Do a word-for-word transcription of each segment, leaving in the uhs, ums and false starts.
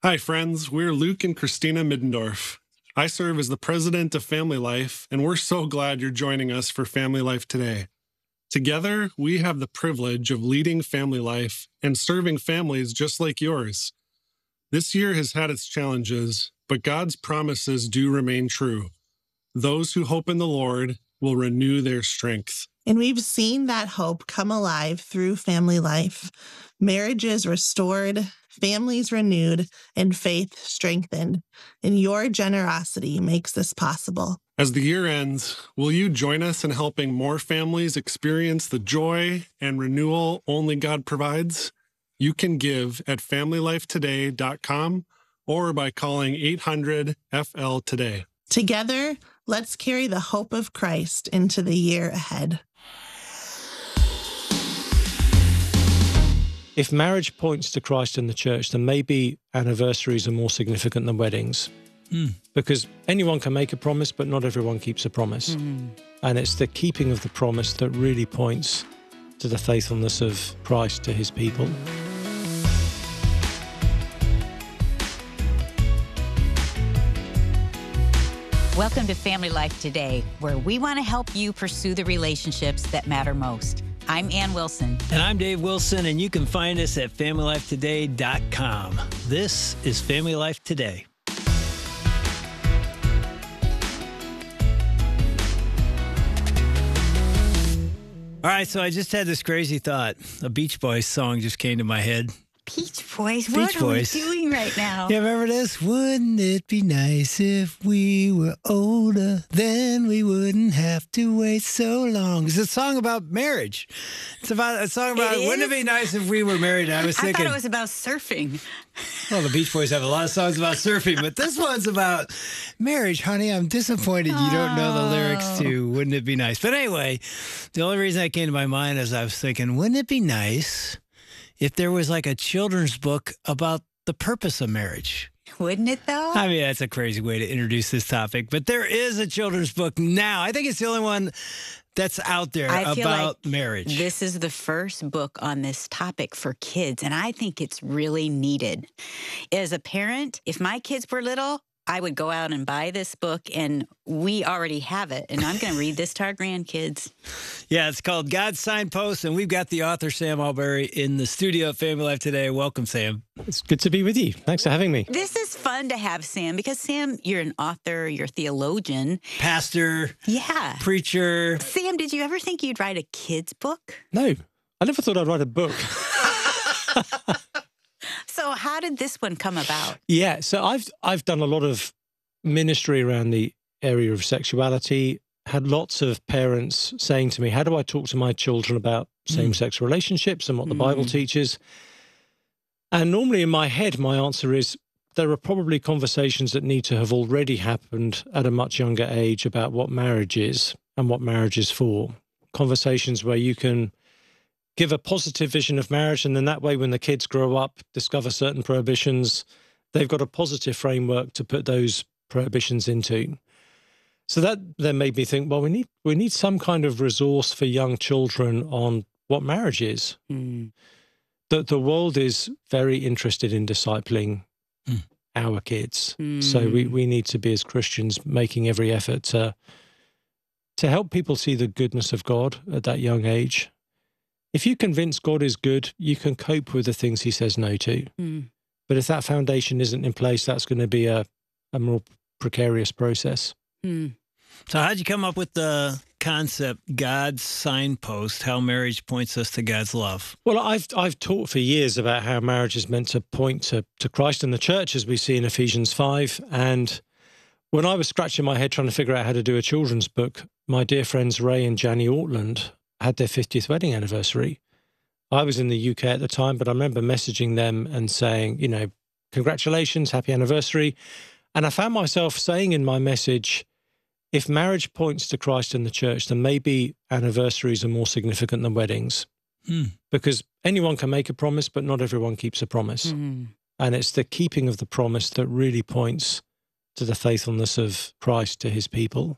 Hi, friends. We're Luke and Christina Middendorf. I serve as the president of Family Life, and we're so glad you're joining us for Family Life today. Together, we have the privilege of leading Family Life and serving families just like yours. This year has had its challenges, but God's promises do remain true. Those who hope in the Lord will renew their strength. And we've seen that hope come alive through Family Life. Marriages restored, families renewed, and faith strengthened. And your generosity makes this possible. As the year ends, will you join us in helping more families experience the joy and renewal only God provides? You can give at family life today dot com or by calling eight hundred F L today. Together, let's carry the hope of Christ into the year ahead. If marriage points to Christ and the church, then maybe anniversaries are more significant than weddings. Mm. Because anyone can make a promise, but not everyone keeps a promise. Mm. And it's the keeping of the promise that really points to the faithfulness of Christ to his people. Welcome to Family Life Today, where we want to help you pursue the relationships that matter most. I'm Ann Wilson. And I'm Dave Wilson, and you can find us at family life today dot com. This is Family Life Today. All right, so I just had this crazy thought. A Beach Boys song just came to my head. Beach Boys? Beach what Boys. are we doing right now? Yeah, remember this? Wouldn't it be nice if we were older? Then we wouldn't have to wait so long. It's a song about marriage. It's about a song about, it wouldn't it be nice if we were married? I was thinking. I thought it was about surfing. Well, the Beach Boys have a lot of songs about surfing, but this one's about marriage, honey. I'm disappointed you don't know the lyrics to Wouldn't It Be Nice? But anyway, the only reason that came to my mind is I was thinking, wouldn't it be nice if there was like a children's book about the purpose of marriage? Wouldn't it, though? I mean, that's a crazy way to introduce this topic, but there is a children's book now. I think it's the only one that's out there I feel about like marriage. This is the first book on this topic for kids, and I think it's really needed. As a parent, if my kids were little, I would go out and buy this book, and we already have it, and I'm going to read this to our grandkids. Yeah, it's called God's Signpost, and we've got the author, Sam Allberry, in the studio at Family Life Today. Welcome, Sam. It's good to be with you. Thanks for having me. This is fun to have, Sam, because, Sam, you're an author, you're a theologian. Pastor. Yeah. Preacher. Sam, did you ever think you'd write a kid's book? No, I never thought I'd write a book. So how did this one come about? Yeah, so I've I've done a lot of ministry around the area of sexuality, had lots of parents saying to me, how do I talk to my children about same-sex mm. relationships and what the mm. Bible teaches? And normally in my head, my answer is there are probably conversations that need to have already happened at a much younger age about what marriage is and what marriage is for. Conversations where you can give a positive vision of marriage, and then that way when the kids grow up, discover certain prohibitions, they've got a positive framework to put those prohibitions into. So that then made me think, well, we need we need some kind of resource for young children on what marriage is. Mm. The, the world is very interested in discipling mm. our kids. Mm. So we, we need to be, as Christians, making every effort to, to help people see the goodness of God at that young age. If you convince God is good, you can cope with the things he says no to. Mm. But if that foundation isn't in place, that's going to be a, a more precarious process. Mm. So how'd you come up with the concept, God's Signpost, how marriage points us to God's love? Well, I've I've taught for years about how marriage is meant to point to, to Christ and the church, as we see in Ephesians five. And when I was scratching my head trying to figure out how to do a children's book, my dear friends Ray and Janny Ortland had their fiftieth wedding anniversary. I was in the U K at the time, but I remember messaging them and saying, you know, congratulations, happy anniversary. And I found myself saying in my message, if marriage points to Christ and the church, then maybe anniversaries are more significant than weddings. Mm. Because anyone can make a promise, but not everyone keeps a promise. Mm. And it's the keeping of the promise that really points to the faithfulness of Christ to his people.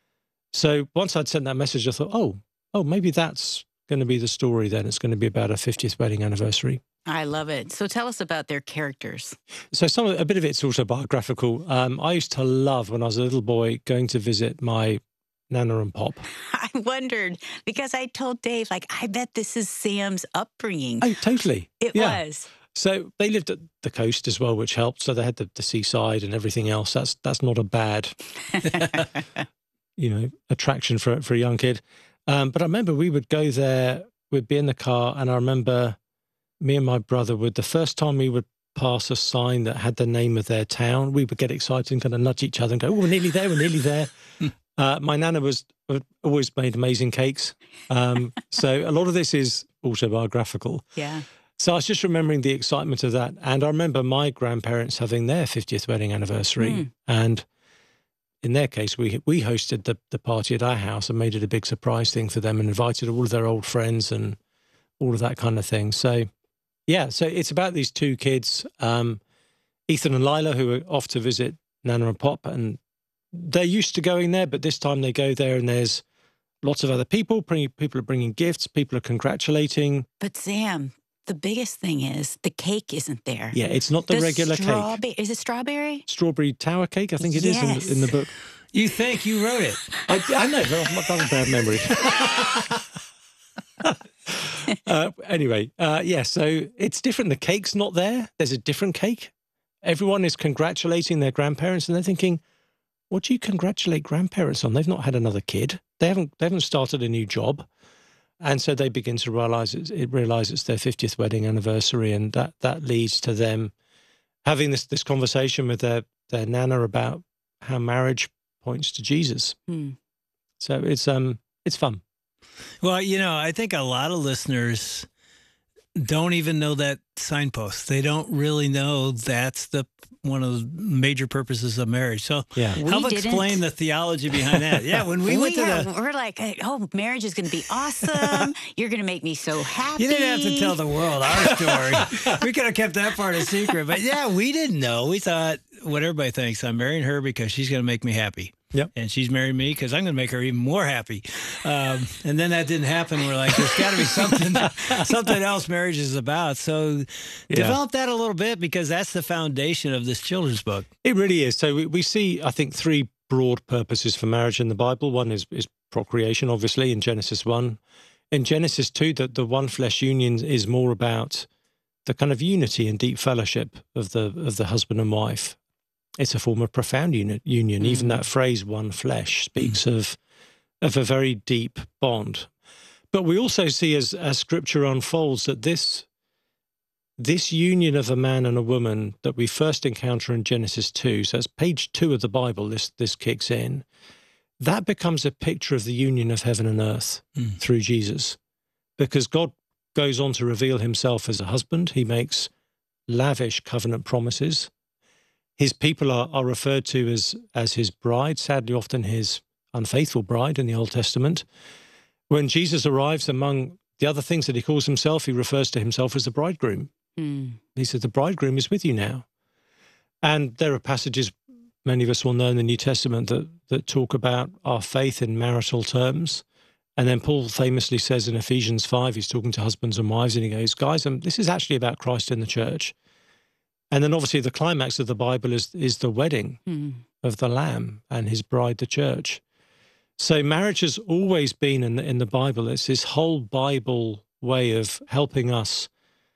So once I'd sent that message, I thought, oh, oh, maybe that's going to be the story then. It's going to be about a fiftieth wedding anniversary. I love it. So tell us about their characters. So some of, a bit of it's autobiographical. Um, I used to love, when I was a little boy, going to visit my Nana and Pop. I wondered, because I told Dave, like, I bet this is Sam's upbringing. Oh, totally. It Yeah. was. So they lived at the coast as well, which helped. So they had the, the seaside and everything else. That's that's not a bad, you know, attraction for for a young kid. Um, but I remember we would go there. We'd be in the car, and I remember me and my brother would, the first time we would pass a sign that had the name of their town, we would get excited and kind of nudge each other and go, "Oh, we're nearly there. We're nearly there." uh, my nana was always made amazing cakes. Um, so a lot of this is autobiographical. Yeah. So I was just remembering the excitement of that. And I remember my grandparents having their fiftieth wedding anniversary. Mm. And in their case, we we hosted the, the party at our house and made it a big surprise thing for them and invited all of their old friends and all of that kind of thing. So, yeah, so it's about these two kids, um, Ethan and Lila, who are off to visit Nana and Pop. And they're used to going there, but this time they go there and there's lots of other people. People are bringing gifts. People are congratulating. But Sam, the biggest thing is the cake isn't there. Yeah, it's not the, The regular strawbe- cake. Is it strawberry? Strawberry tower cake, I think it is Yes. in, in the book. You think you wrote it? I, I know, but I've got a bad memory. uh, anyway, uh, yeah, so it's different. The cake's not there. There's a different cake. Everyone is congratulating their grandparents, and they're thinking, what do you congratulate grandparents on? They've not had another kid. They haven't, they haven't started a new job. And so they begin to realize it's, it realize it's their fiftieth wedding anniversary, and that that leads to them having this this conversation with their their nana about how marriage points to Jesus. Hmm. So it's um it's fun. Well, you know, I think a lot of listeners don't even know that signpost. They don't really know that's the one of the major purposes of marriage. So Yeah. We help didn't. explain the theology behind that. Yeah, when we, went to are, the... we're like, oh, marriage is going to be awesome. You're going to make me so happy. You didn't have to tell the world our story. We could have kept that part a secret. But yeah, we didn't know. We thought what everybody thinks. I'm marrying her because she's going to make me happy. Yep. And she's married me because I'm going to make her even more happy. Um, and then that didn't happen. We're like, there's got to be something something else marriage is about. So Yeah. develop that a little bit, because that's the foundation of this children's book. It really is. So we, we see, I think, three broad purposes for marriage in the Bible. One is, is procreation, obviously, in Genesis one. In Genesis two, that the one flesh union is more about the kind of unity and deep fellowship of the of the husband and wife. It's a form of profound uni- union. Mm. Even that phrase, one flesh, speaks mm. of of a very deep bond. But we also see, as as Scripture unfolds, that this this union of a man and a woman that we first encounter in Genesis two, so it's page two of the Bible, this this kicks in, that becomes a picture of the union of heaven and earth Mm. through Jesus. Because God goes on to reveal himself as a husband. He makes lavish covenant promises. His people are, are referred to as, as his bride, sadly often his unfaithful bride in the Old Testament. When Jesus arrives, among the other things that he calls himself, he refers to himself as the bridegroom. Hmm. He says, the bridegroom is with you now. And there are passages many of us will know in the New Testament that, that talk about our faith in marital terms. And then Paul famously says in Ephesians five, he's talking to husbands and wives, and he goes, guys, um, this is actually about Christ and the church. And then obviously the climax of the Bible is, is the wedding Hmm. of the Lamb and his bride, the church. So marriage has always been in the, in the Bible. It's this whole Bible way of helping us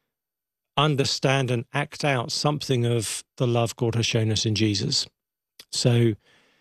understand and act out something of the love God has shown us in Jesus. So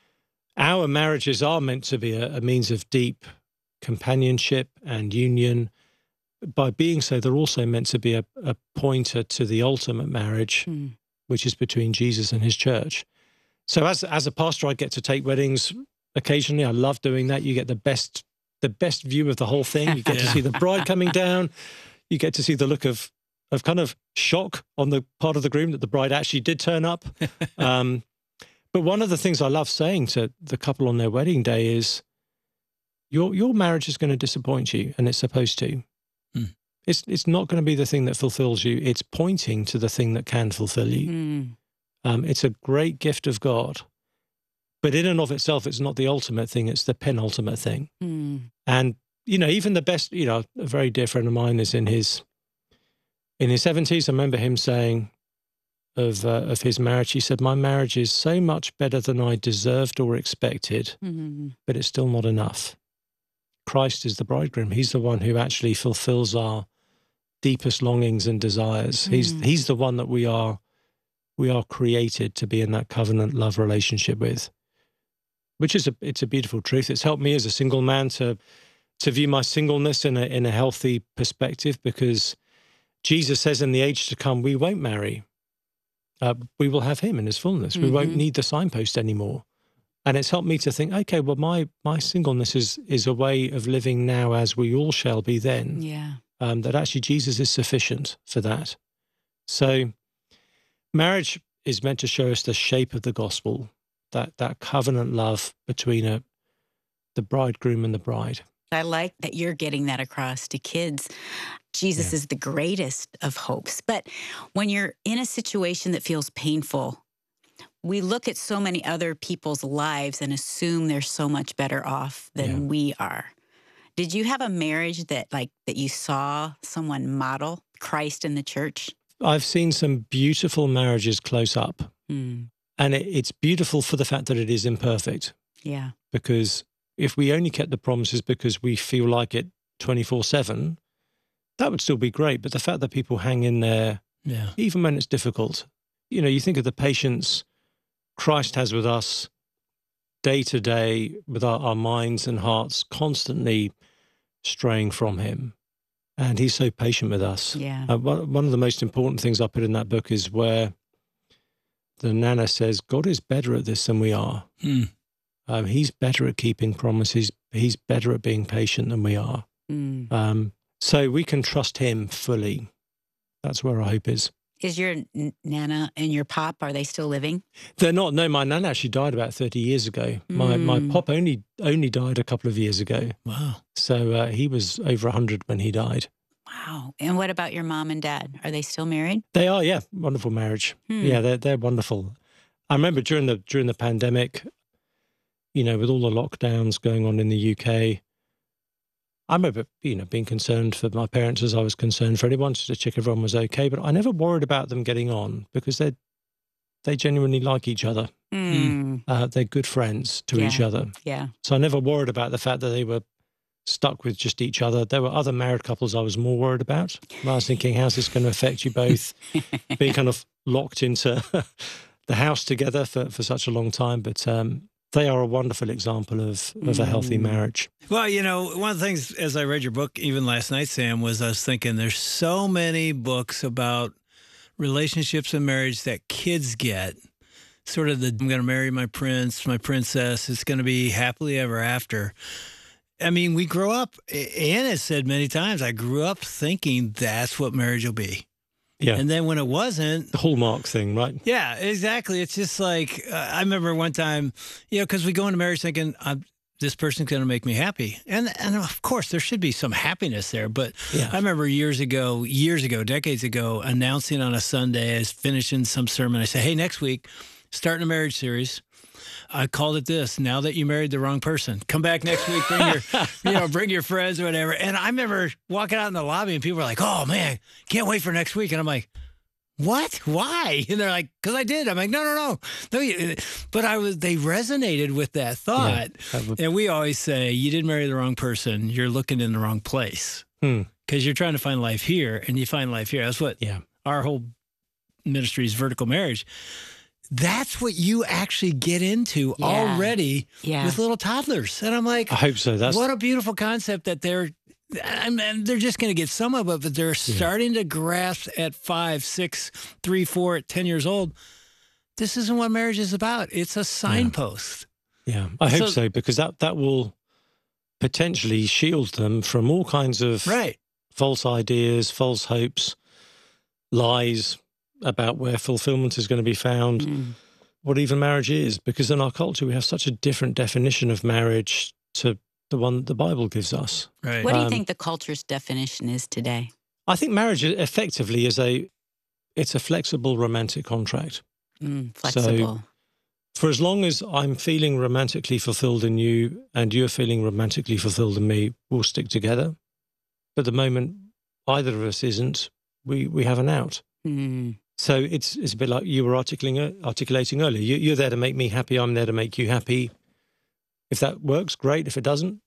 our marriages are meant to be a, a means of deep companionship and union. By being so, they're also meant to be a, a pointer to the ultimate marriage, Hmm. which is between Jesus and his church. So as as a pastor, I get to take weddings occasionally. I love doing that. You get the best the best view of the whole thing. You get to Yeah. see the bride coming down. You get to see the look of of kind of shock on the part of the groom that the bride actually did turn up. Um, but one of the things I love saying to the couple on their wedding day is, your your marriage is going to disappoint you, and it's supposed to. Hmm. It's it's not going to be the thing that fulfills you. It's pointing to the thing that can fulfill you. Hmm. Um, it's a great gift of God, but in and of itself, it's not the ultimate thing. It's the penultimate thing. Hmm. And, you know, even the best, you know, a very dear friend of mine is in his in his seventies, I remember him saying of uh, of his marriage, he said, "My marriage is so much better than I deserved or expected, Mm-hmm. but it's still not enough. Christ is the bridegroom. He's the one who actually fulfills our deepest longings and desires. Mm. He's he's the one that we are we are created to be in that covenant love relationship with, which is a it's a beautiful truth. It's helped me as a single man to to view my singleness in a in a healthy perspective, because Jesus says in the age to come we won't marry. Uh, we will have him in his fullness. We Mm-hmm. won't need the signpost anymore. And it's helped me to think, okay, well, my my singleness is is a way of living now as we all shall be then. Yeah. Um, that actually Jesus is sufficient for that. So marriage is meant to show us the shape of the gospel, that that covenant love between a, the bridegroom and the bride. I like that you're getting that across to kids. Jesus Yeah. is the greatest of hopes. But when you're in a situation that feels painful, we look at so many other people's lives and assume they're so much better off than Yeah. we are. Did you have a marriage that like that you saw someone model Christ in the church? I've seen some beautiful marriages close up, Mm, and it, it's beautiful for the fact that it is imperfect, yeah. because if we only kept the promises because we feel like it twenty-four seven, that would still be great. But the fact that people hang in there, Yeah. even when it's difficult, you know, you think of the patience Christ has with us day to day, with our, our minds and hearts constantly straying from him. And he's so patient with us. Yeah. Uh, one, one of the most important things I put in that book is where the Nana says, God is better at this than we are. Hmm. Um, he's better at keeping promises. He's better at being patient than we are. Mm. Um, so we can trust him fully. That's where our hope is. Is your n- Nana and your Pop, are they still living? They're not. No, my Nana actually died about thirty years ago. My my Mm. Pop only only died a couple of years ago. Wow. So uh, he was over one hundred when he died. Wow. And what about your mom and dad? Are they still married? They are, yeah, wonderful marriage. Hmm. Yeah, they're they're wonderful. I remember during the during the pandemic, you know, with all the lockdowns going on in the U K, I remember, you know, being concerned for my parents as I was concerned for anyone, just to check everyone was okay. But I never worried about them getting on, because they they genuinely like each other. Mm. Uh, they're good friends to each Yeah. other. Yeah. So I never worried about the fact that they were stuck with just each other. There were other married couples I was more worried about. I was thinking, how's this going to affect you both being kind of locked into the house together for, for such a long time? But um, they are a wonderful example of, of a healthy Mm. marriage. Well, you know, one of the things as I read your book, even last night, Sam, was I was thinking there's so many books about relationships and marriage that kids get. Sort of the, I'm going to marry my prince, my princess, it's going to be happily ever after. I mean, we grow up, Anne has said many times, I grew up thinking that's what marriage will be. Yeah. And then when it wasn't, The hallmark thing, right? yeah, exactly. It's just like, uh, I remember one time, you know, because we go into marriage thinking, I'm, this person's going to make me happy. And and of course, there should be some happiness there. But Yeah. I remember years ago, years ago, decades ago, announcing on a Sunday, I was finishing some sermon. I said, hey, next week, starting a marriage series. I called it this: now that you married the wrong person, come back next week, bring your, you know, bring your friends or whatever. And I remember walking out in the lobby and people were like, oh man, can't wait for next week. And I'm like, what? Why? And they're like, because I did. I'm like, no, no, no, no. you- But I was. They resonated with that thought. That would- And we always say, you didn't marry the wrong person. You're looking in the wrong place Hmm. because you're trying to find life here, and you find life here. That's what Yeah. our whole ministry is: vertical marriage. That's what you actually get into Yeah. already Yeah. with little toddlers. And I'm like, I hope so. That's what a beautiful concept that they're, I mean, they're just going to get some of it, but they're starting to grasp at five, six, three, four, at ten years old. This isn't what marriage is about. It's a signpost. yeah. I hope So- so, because that that will potentially shield them from all kinds of Right. false ideas, false hopes, lies about where fulfillment is going to be found, Mm. what even marriage is. Because in our culture, we have such a different definition of marriage to the one that the Bible gives us. Right. What do you Um, think the culture's definition is today? I think marriage effectively is a, it's a flexible romantic contract. Mm, flexible. For as long as I'm feeling romantically fulfilled in you and you're feeling romantically fulfilled in me, we'll stick together. But the moment either of us isn't, we we have an out. Mm. So it's it's a bit like you were articulating articulating earlier. You, you're there to make me happy. I'm there to make you happy. If that works, great. If it doesn't,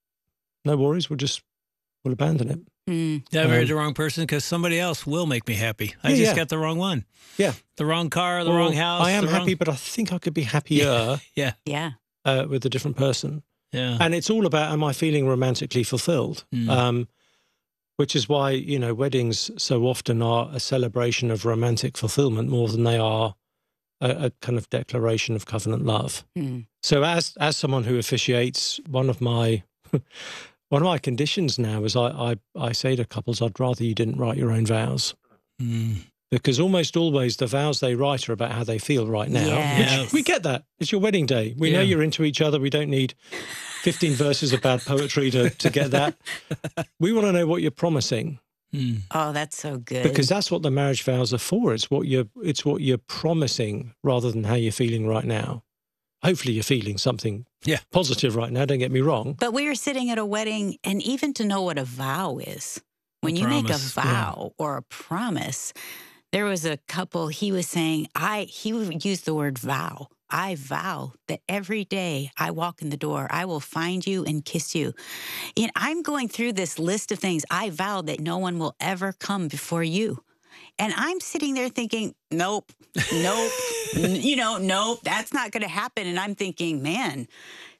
no worries. We'll just we'll abandon it. Mm. I married Um, the wrong person because somebody else will make me happy. I Yeah, just yeah. got the wrong one. Yeah. The wrong car, the Or, wrong house. I am the happy, wrong... but I think I could be happier Yeah. Yeah. uh, with a different person. Yeah. And it's all about, am I feeling romantically fulfilled? Mm. Um, which is why, you know, weddings so often are a celebration of romantic fulfillment more than they are a, a kind of declaration of covenant love. Mm. So as as someone who officiates, one of my one of my conditions now is I, I, I say to couples, I'd rather you didn't write your own vows. Mm. Because almost always the vows they write are about how they feel right now. Yes. We get that. It's your wedding day. We know Yeah. you're into each other. We don't need fifteen verses of bad poetry to, to get that. We want to know what you're promising, Mm. Oh, that's so good. because that's what the marriage vows are for. It's what you're it's what you're promising rather than how you're feeling right now. Hopefully you're feeling something Yeah. positive right now, don't get me wrong. But we were sitting at a wedding, and even to know what a vow is, when A you make a promise, yeah. vow or a promise, there was a couple, he was saying, I, he would use the word vow. I vow that every day I walk in the door, I will find you and kiss you. And I'm going through this list of things. I vow that no one will ever come before you. And I'm sitting there thinking, nope, nope, n- you know, nope, that's not going to happen. And I'm thinking, man,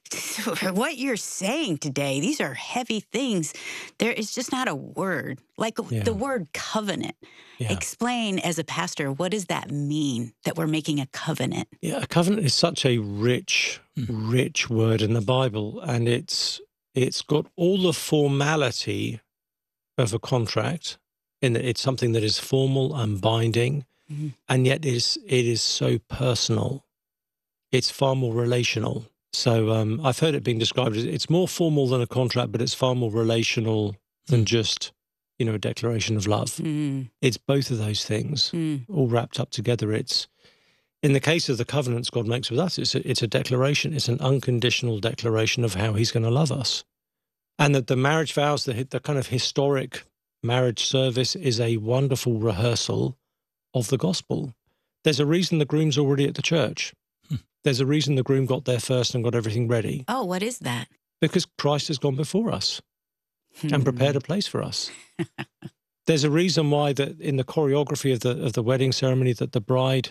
what you're saying today, these are heavy things. There is just not a word, like Yeah. the word covenant. Yeah. Explain as a pastor, what does that mean that we're making a covenant? Yeah, a covenant is such a rich, Hmm. rich word in the Bible, and it's it's got all the formality of a contract, in that it's something that is formal and binding, Mhm. and yet is it is so personal. It's far more relational. So um, I've heard it being described as it's more formal than a contract, but it's far more relational than Hmm. just, you know, a declaration of love. Mm, It's both of those things mm, all wrapped up together. It's in the case of the covenants God makes with us, it's a, it's a declaration. It's an unconditional declaration of how He's going to love us, and that the marriage vows, the the kind of historic marriage service, is a wonderful rehearsal of the gospel. There's a reason the groom's already at the church. Hmm. There's a reason the groom got there first and got everything ready, oh, what is that? because Christ has gone before us and prepared a place for us. There's a reason why that in the choreography of the of the wedding ceremony that the bride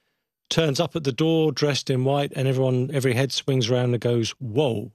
turns up at the door dressed in white, and everyone every head swings around and goes, "Whoa,"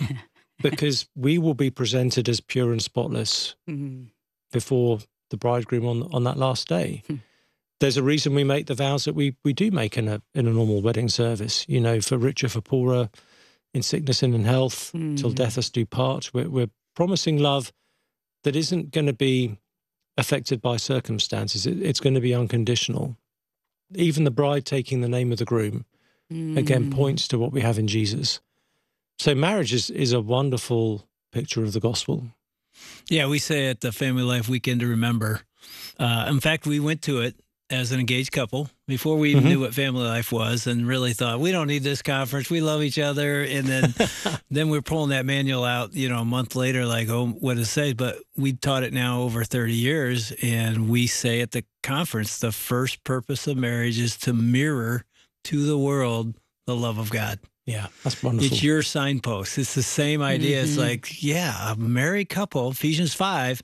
because we will be presented as pure and spotless Mm, before the bridegroom on on that last day. Hmm. There's a reason we make the vows that we we do make in a in a normal wedding service. You know, for richer, for poorer, in sickness and in health, till Mm. death us do part. We're, we're promising love that isn't going to be affected by circumstances. It, it's going to be unconditional. Even the bride taking the name of the groom, again, mm. points to what we have in Jesus. So marriage is, is a wonderful picture of the gospel. Yeah, we say at the Family Life Weekend to Remember. Uh, in fact, we went to it as an engaged couple before we even Mhm. knew what family life was, and really thought, we don't need this conference. We love each other. And then then we're pulling that manual out, you know, a month later, like, oh, what does it say? But we taught it now over thirty years, and we say at the conference, the first purpose of marriage is to mirror to the world the love of God. Yeah, that's wonderful. It's your signpost. It's the same idea. It's Mhm. like, yeah, a married couple, Ephesians five,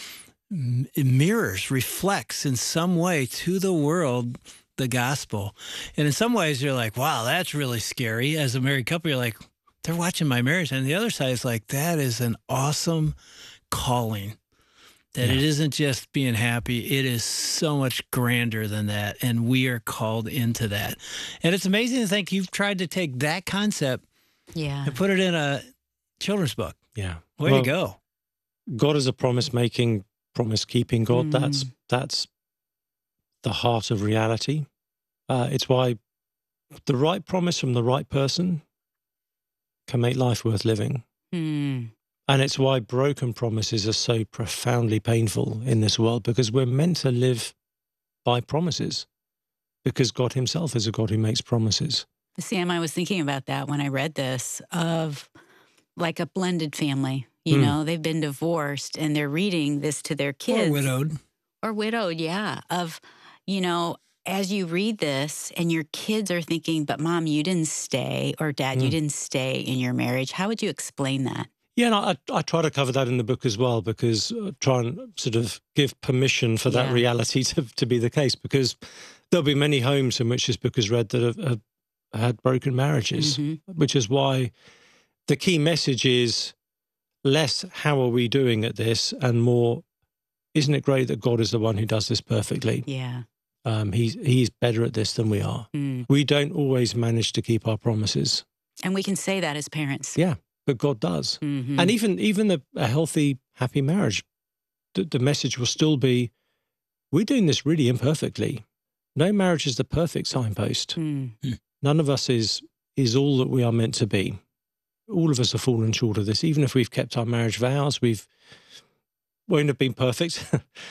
m- it mirrors, reflects in some way to the world the gospel. And in some ways, you're like, wow, that's really scary. As a married couple, you're like, they're watching my marriage. And the other side is like, that is an awesome calling. That Yeah. it isn't just being happy, it is so much grander than that. And we are called into that. And it's amazing to think you've tried to take that concept Yeah. and put it in a children's book. Yeah. Way Well, to go. God is a promise-making, promise-keeping God. Mm. That's that's the heart of reality. Uh, it's why the right promise from the right person can make life worth living. Mm. And it's why broken promises are so profoundly painful in this world, because we're meant to live by promises, because God Himself is a God who makes promises. Sam, I was thinking about that when I read this, of like a blended family. You Mm. know, they've been divorced and they're reading this to their Or kids. widowed. Or widowed, yeah. Of, you know, as you read this and your kids are thinking, but mom, you didn't stay, or dad, Mm. you didn't stay in your marriage. How would you explain that? Yeah, and I, I try to cover that in the book as well, because uh, try and sort of give permission for that Yeah. reality to, to be the case, because there'll be many homes in which this book is read that have, have had broken marriages, Mhm. which is why the key message is less how are we doing at this, and more, isn't it great that God is the one who does this perfectly? Yeah. Um, he's, he's better at this than we are. Mm. We don't always manage to keep our promises. And we can say that as parents. Yeah, but God does. Mhm. And even even a, a healthy, happy marriage, the, the message will still be, we're doing this really imperfectly. No marriage is the perfect signpost. Mm. None of us is is all that we are meant to be. All of us have fallen short of this. Even if we've kept our marriage vows, we've won't have been perfect.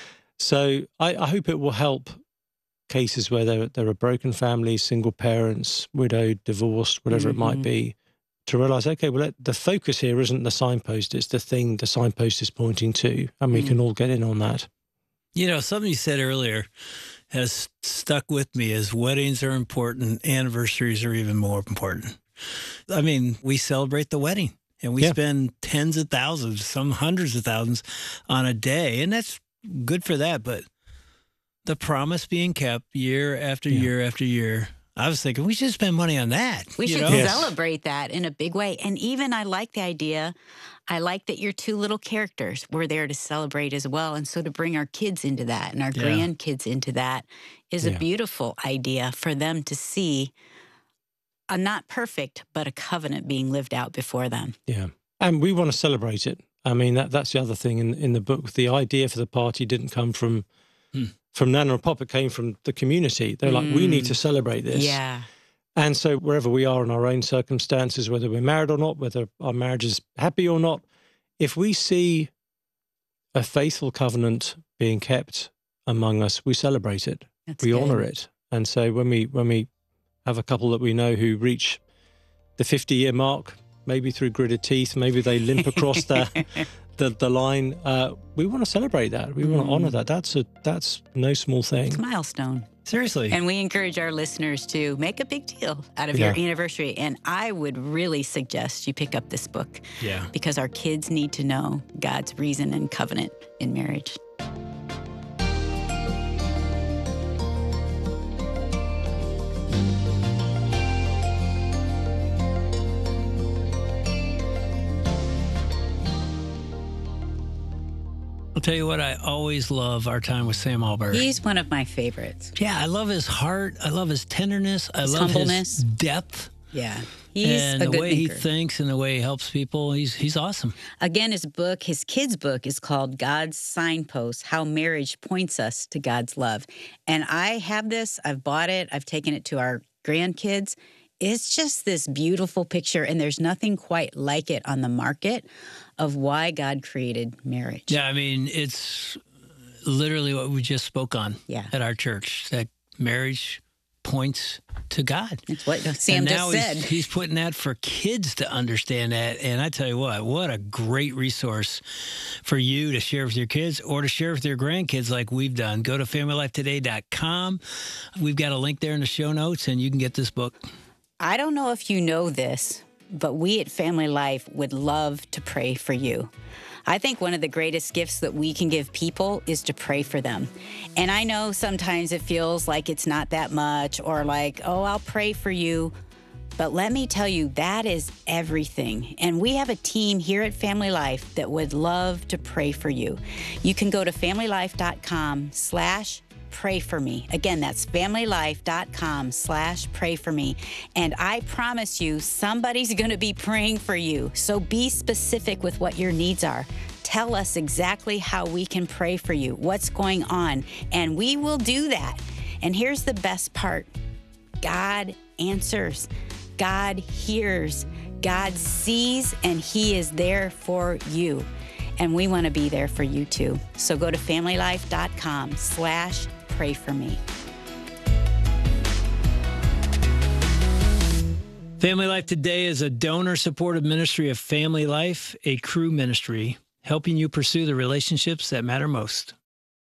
So I, I hope it will help cases where there, there are broken families, single parents, widowed, divorced, whatever it might Mhm. be, to realize, okay, well, let- the focus here isn't the signpost, it's the thing the signpost is pointing to, and we Mm. can all get in on that. You know, something you said earlier has stuck with me is weddings are important, anniversaries are even more important. I mean, we celebrate the wedding and we Yeah. spend tens of thousands, some hundreds of thousands on a day, and that's good for that. But the promise being kept year after Yeah. year after year, I was thinking we should spend money on that. We you should know? Yes. celebrate that in a big way. And even I like the idea, I like that your two little characters were there to celebrate as well. And so to bring our kids into that and our Yeah. grandkids into that is a Yeah. beautiful idea for them to see a not perfect, but a covenant being lived out before them. Yeah. And we want to celebrate it. I mean, that that's the other thing in, in the book. The idea for the party didn't come from Hmm. from Nana and Pop, it came from the community. They're like, we need Mm. to celebrate this. Yeah. And so wherever we are in our own circumstances, whether we're married or not, whether our marriage is happy or not, if we see a faithful covenant being kept among us, we celebrate it. That's We good. honor it. And so when we when we have a couple that we know who reach the fifty-year mark, maybe through gritted teeth, maybe they limp across the, the the line, uh, we want to celebrate that. We want to honor that. That's a that's no small thing. It's a milestone. Seriously. And we encourage our listeners to make a big deal out of Yeah. your anniversary. And I would really suggest you pick up this book yeah. because our kids need to know God's reason and covenant in marriage. I'll tell you what, I always love our time with Sam Albury. He's one of my favorites. Yeah, I love his heart. I love his tenderness. I His love humbleness. his depth. Yeah. He's and a the good way thinker. he thinks and the way he helps people. He's he's awesome. Again, his book, his kids' book is called God's Signposts, How Marriage Points Us to God's Love. And I have this, I've bought it, I've taken it to our grandkids. It's just this beautiful picture, and there's nothing quite like it on the market of why God created marriage. Yeah, I mean, it's literally what we just spoke on Yeah. at our church, that marriage points to God. It's what Sam and just now said. He's, he's putting that for kids to understand that. And I tell you what, what a great resource for you to share with your kids or to share with your grandkids like we've done. Go to family life today dot com. We've got a link there in the show notes, and you can get this book. I don't know if you know this, but we at Family Life would love to pray for you. I think one of the greatest gifts that we can give people is to pray for them. And I know sometimes it feels like it's not that much or like, oh, I'll pray for you. But let me tell you, that is everything. And we have a team here at Family Life that would love to pray for you. You can go to family life dot com slash pray for me. Again, that's family life dot com slash pray for me. And I promise you, somebody's going to be praying for you. So be specific with what your needs are. Tell us exactly how we can pray for you, what's going on, and we will do that. And here's the best part. God answers. God hears. God sees, and He is there for you. And we want to be there for you too. So go to family life dot com slash pray for me. Family Life Today is a donor-supported ministry of Family Life, a Cru ministry, helping you pursue the relationships that matter most.